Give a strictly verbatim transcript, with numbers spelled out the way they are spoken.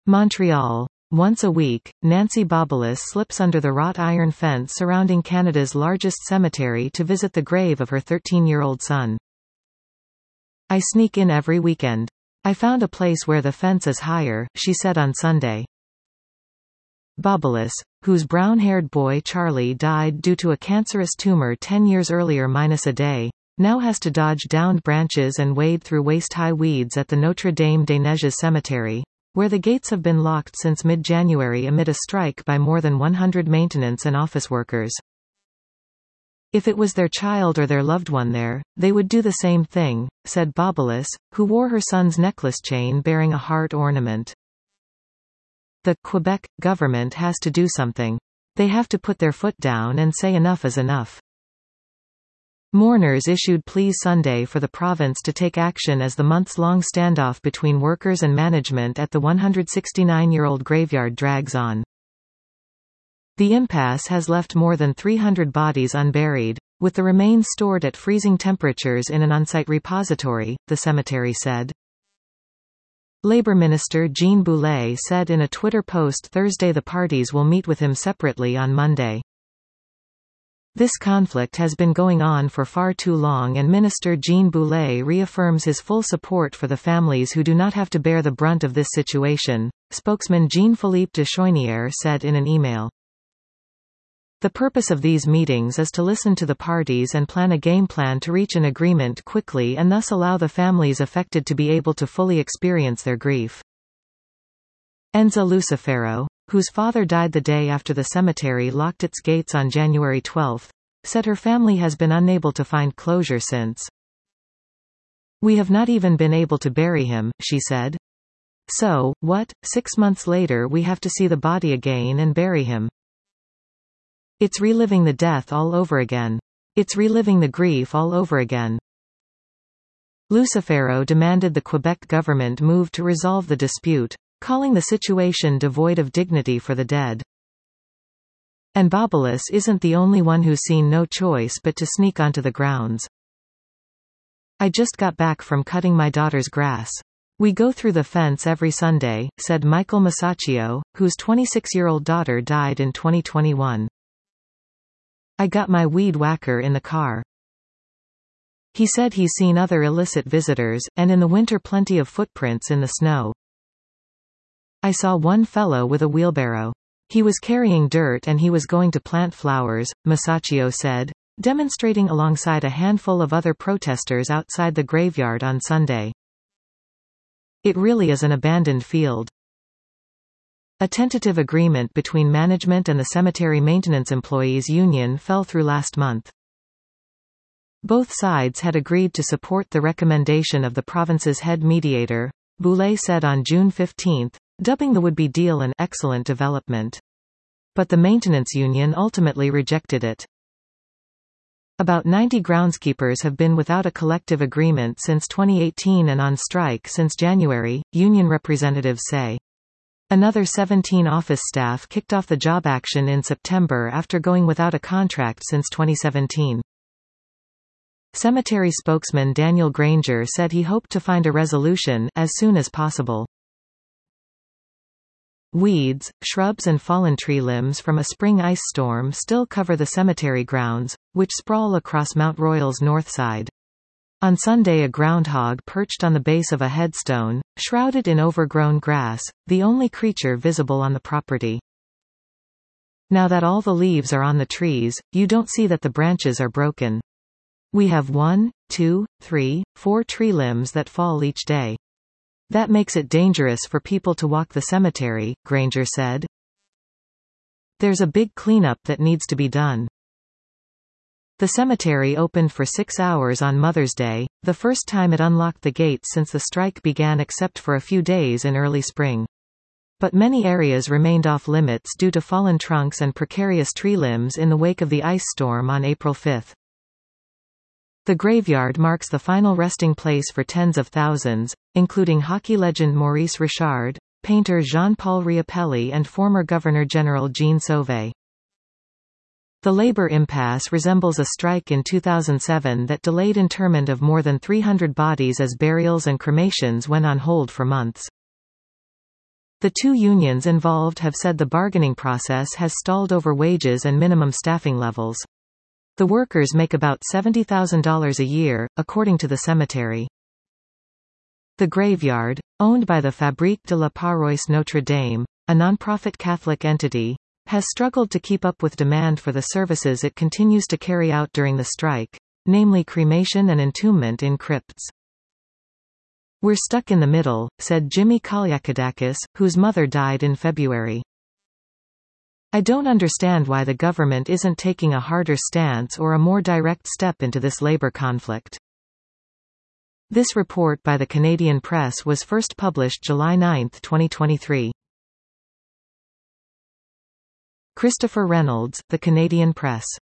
Montreal. Once a week, Nancy Bobulus slips under the wrought iron fence surrounding Canada's largest cemetery to visit the grave of her thirteen-year-old son. "I sneak in every weekend. I found a place where the fence is higher," she said on Sunday. Bobulus, whose brown-haired boy Charlie died due to a cancerous tumor ten years earlier minus a day, now has to dodge downed branches and wade through waist-high weeds at the Notre Dame des Neiges cemetery, where the gates have been locked since mid-January amid a strike by more than one hundred maintenance and office workers. "If it was their child or their loved one there, they would do the same thing," said Bobulus, who wore her son's necklace chain bearing a heart ornament. "The Quebec government has to do something. They have to put their foot down and say enough is enough." Mourners issued pleas Sunday for the province to take action as the months-long standoff between workers and management at the one hundred sixty-nine-year-old graveyard drags on. The impasse has left more than three hundred bodies unburied, with the remains stored at freezing temperatures in an on-site repository, the cemetery said. Labour Minister Jean Boulet said in a Twitter post Thursday the parties will meet with him separately on Monday. "This conflict has been going on for far too long, and Minister Jean Boulet reaffirms his full support for the families who do not have to bear the brunt of this situation," spokesman Jean-Philippe de Choynière said in an email. "The purpose of these meetings is to listen to the parties and plan a game plan to reach an agreement quickly and thus allow the families affected to be able to fully experience their grief." Enza Lucifero, whose father died the day after the cemetery locked its gates on January twelfth, said her family has been unable to find closure since. "We have not even been able to bury him," she said. "So, what, six months later we have to see the body again and bury him? It's reliving the death all over again. It's reliving the grief all over again." Lucifero demanded the Quebec government move to resolve the dispute, calling the situation devoid of dignity for the dead. And Bobulus isn't the only one who's seen no choice but to sneak onto the grounds. "I just got back from cutting my daughter's grass. We go through the fence every Sunday," said Michael Masaccio, whose twenty-six-year-old daughter died in twenty twenty-one. "I got my weed whacker in the car." He said he's seen other illicit visitors, and in the winter plenty of footprints in the snow. "I saw one fellow with a wheelbarrow. He was carrying dirt and he was going to plant flowers," Masaccio said, demonstrating alongside a handful of other protesters outside the graveyard on Sunday. "It really is an abandoned field." A tentative agreement between management and the Cemetery Maintenance Employees Union fell through last month. Both sides had agreed to support the recommendation of the province's head mediator, Boulet said on June fifteenth, dubbing the would-be deal an excellent development. But the maintenance union ultimately rejected it. About ninety groundskeepers have been without a collective agreement since twenty eighteen and on strike since January, union representatives say. Another seventeen office staff kicked off the job action in September after going without a contract since twenty seventeen. Cemetery spokesman Daniel Granger said he hoped to find a resolution as soon as possible. Weeds, shrubs and fallen tree limbs from a spring ice storm still cover the cemetery grounds, which sprawl across Mount Royal's north side. On Sunday a groundhog perched on the base of a headstone, shrouded in overgrown grass, the only creature visible on the property. "Now that all the leaves are on the trees, you don't see that the branches are broken. We have one, two, three, four tree limbs that fall each day. That makes it dangerous for people to walk the cemetery," Granger said. "There's a big cleanup that needs to be done." The cemetery opened for six hours on Mother's Day, the first time it unlocked the gates since the strike began except for a few days in early spring. But many areas remained off-limits due to fallen trunks and precarious tree limbs in the wake of the ice storm on April fifth. The graveyard marks the final resting place for tens of thousands, including hockey legend Maurice Richard, painter Jean-Paul Riopelli and former Governor-General Jean Sauvé. The labor impasse resembles a strike in two thousand seven that delayed interment of more than three hundred bodies as burials and cremations went on hold for months. The two unions involved have said the bargaining process has stalled over wages and minimum staffing levels. The workers make about seventy thousand dollars a year, according to the cemetery. The graveyard, owned by the Fabrique de la Paroisse Notre Dame, a nonprofit Catholic entity, has struggled to keep up with demand for the services it continues to carry out during the strike, namely cremation and entombment in crypts. "We're stuck in the middle," said Jimmy Kalyakadakis, whose mother died in February. "I don't understand why the government isn't taking a harder stance or a more direct step into this labor conflict." This report by the Canadian Press was first published July ninth, twenty twenty-three. Christopher Reynolds, The Canadian Press.